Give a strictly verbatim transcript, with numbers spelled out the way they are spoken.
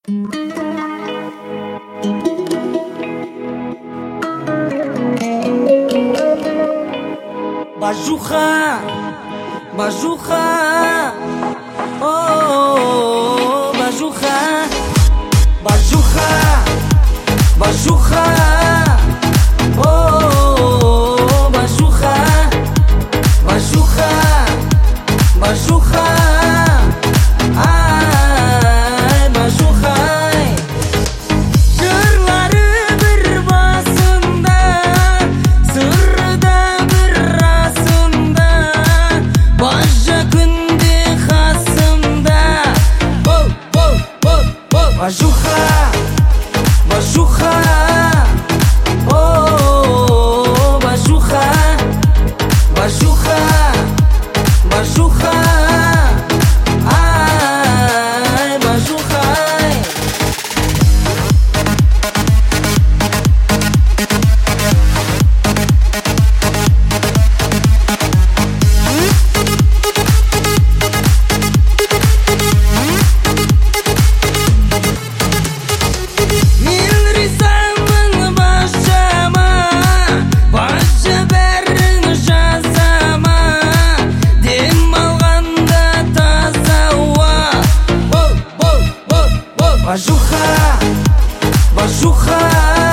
Bajucha, bajucha, oh, bajucha, bajucha, bajucha, oh, bajucha, bajucha, bajucha, ay, bajucha. Жырлары бір басында, сыры да бір расында, бажа күнде қасымда. Оу, оу, оу, оу. Бажуха, бажуха, оу, бажуха, бажуха, бажуха, ай, бажуха. Мен ризамын баршама, барша бәрін жазама, дем алғанда таза ауа. Оу, оу, оу, оу. Бажуха, бажуха.